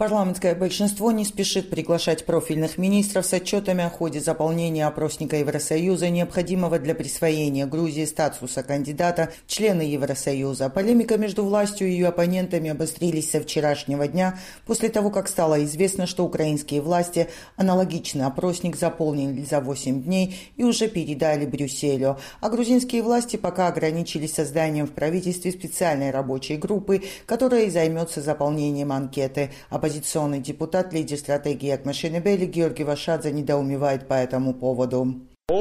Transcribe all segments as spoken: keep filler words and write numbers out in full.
Парламентское большинство не спешит приглашать профильных министров с отчетами о ходе заполнения опросника Евросоюза, необходимого для присвоения Грузии статуса кандидата в члены Евросоюза. Полемика между властью и ее оппонентами обострились со вчерашнего дня, после того, как стало известно, что украинские власти аналогичный опросник заполнили за восемь дней и уже передали Брюсселю. А грузинские власти пока ограничились созданием в правительстве специальной рабочей группы, которая и займется заполнением анкеты. Оппозиционный депутат, лидер стратегии Акмашинебели Георгий Вашадзе недоумевает по этому поводу.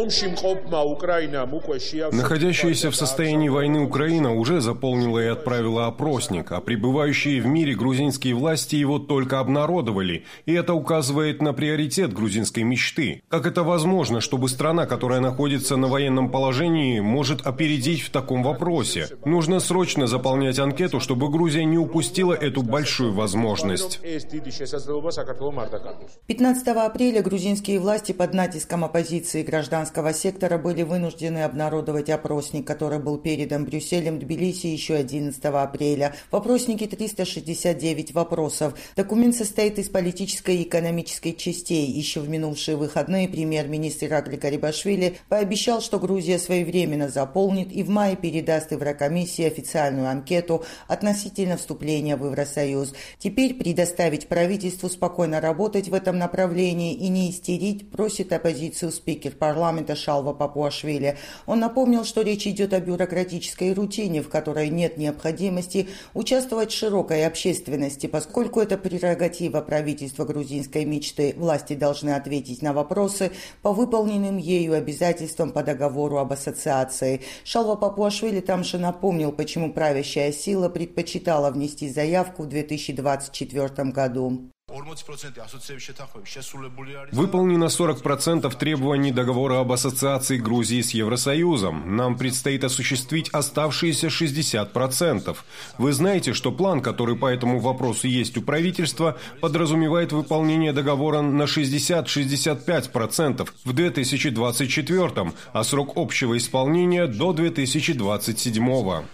Находящаяся в состоянии войны Украина уже заполнила и отправила опросник, а пребывающие в мире грузинские власти его только обнародовали, и это указывает на приоритет грузинской мечты. Как это возможно, чтобы страна, которая находится на военном положении, может опередить в таком вопросе? Нужно срочно заполнять анкету, чтобы Грузия не упустила эту большую возможность. пятнадцатого апреля грузинские власти под натиском оппозиции граждан гражданского сектора были вынуждены обнародовать опросник, который был передан Брюсселем Тбилиси еще одиннадцатого апреля. В опроснике триста шестьдесят девять вопросов. Документ состоит из политической и экономической частей. Еще в минувшие выходные премьер-министр Иракли Гарибашвили пообещал, что Грузия своевременно заполнит и в мае передаст Еврокомиссии официальную анкету относительно вступления в Евросоюз. Теперь предоставить правительству спокойно работать в этом направлении и не истерить просит оппозицию спикер парламента Шалва Папуашвили. Он напомнил, что речь идет о бюрократической рутине, в которой нет необходимости участвовать в широкой общественности, поскольку это прерогатива правительства грузинской мечты. Власти должны ответить на вопросы по выполненным ею обязательствам по договору об ассоциации. Шалва Папуашвили там же напомнил, почему правящая сила предпочитала внести заявку в две тысячи двадцать четвёртом году. Выполнено сорок процентов требований договора об ассоциации Грузии с Евросоюзом. Нам предстоит осуществить оставшиеся шестьдесят процентов. Вы знаете, что план, который по этому вопросу есть у правительства, подразумевает выполнение договора на шестьдесят — шестьдесят пять процентов в две тысячи двадцать четвёртом, а срок общего исполнения до две тысячи двадцать седьмого.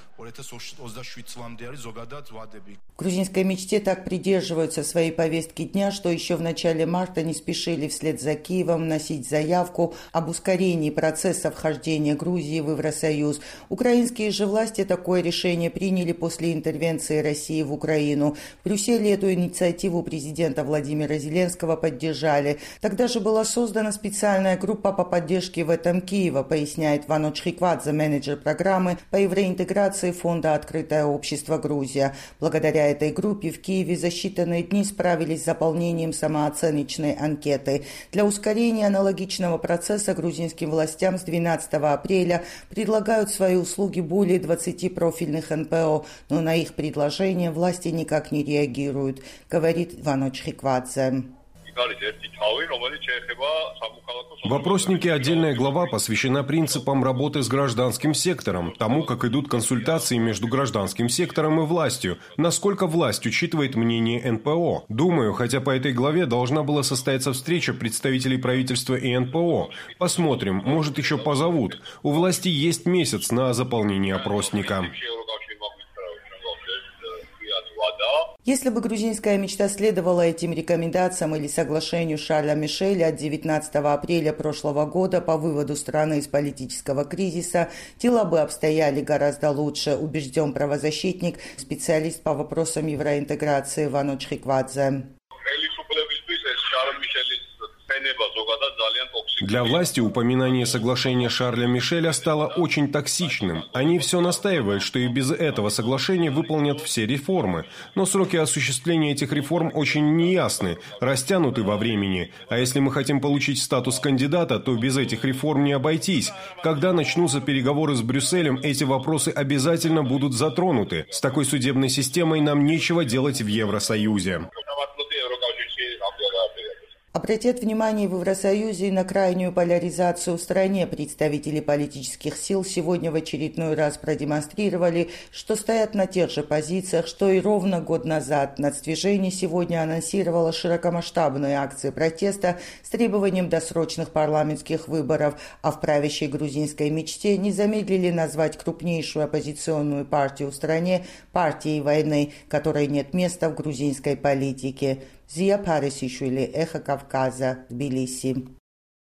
В грузинской мечте так придерживаются своей повестки дня, что еще в начале марта не спешили вслед за Киевом вносить заявку об ускорении процесса вхождения Грузии в Евросоюз. Украинские же власти такое решение приняли после интервенции России в Украину. В Брюсселе эту инициативу президента Владимира Зеленского поддержали. Тогда же была создана специальная группа по поддержке в этом Киева, поясняет Вано Чхиквадзе, менеджер программы по евроинтеграции фонда «Открытое общество Грузия». Благодаря этой группе в Киеве за считанные дни справились с заполнением самооценочной анкеты. Для ускорения аналогичного процесса грузинским властям с двенадцатого апреля предлагают свои услуги более двадцати профильных эн пэ о, но на их предложение власти никак не реагируют, говорит Вано Чхиквадзе. В опроснике отдельная глава посвящена принципам работы с гражданским сектором, тому, как идут консультации между гражданским сектором и властью, насколько власть учитывает мнение эн пэ о. Думаю, хотя по этой главе должна была состояться встреча представителей правительства и эн пэ о. Посмотрим, может еще позовут. У власти есть месяц на заполнение опросника. Если бы грузинская мечта следовала этим рекомендациям или соглашению Шарля Мишеля от девятнадцатого апреля прошлого года по выводу страны из политического кризиса, дела бы обстояли гораздо лучше, убежден правозащитник, специалист по вопросам евроинтеграции Вано Чхиквадзе. Для власти упоминание соглашения Шарля Мишеля стало очень токсичным. Они все настаивают, что и без этого соглашения выполнят все реформы. Но сроки осуществления этих реформ очень неясны, растянуты во времени. А если мы хотим получить статус кандидата, то без этих реформ не обойтись. Когда начнутся переговоры с Брюсселем, эти вопросы обязательно будут затронуты. С такой судебной системой нам нечего делать в Евросоюзе. Обратят внимание в Евросоюзе на крайнюю поляризацию в стране. Представители политических сил сегодня в очередной раз продемонстрировали, что стоят на тех же позициях, что и ровно год назад. Нацдвижение сегодня анонсировало широкомасштабные акции протеста с требованием досрочных парламентских выборов, а в правящей грузинской мечте не замедлили назвать крупнейшую оппозиционную партию в стране партией войны, которой нет места в грузинской политике. Зия Парисишвили, Эхо Кавказа, Тбилиси.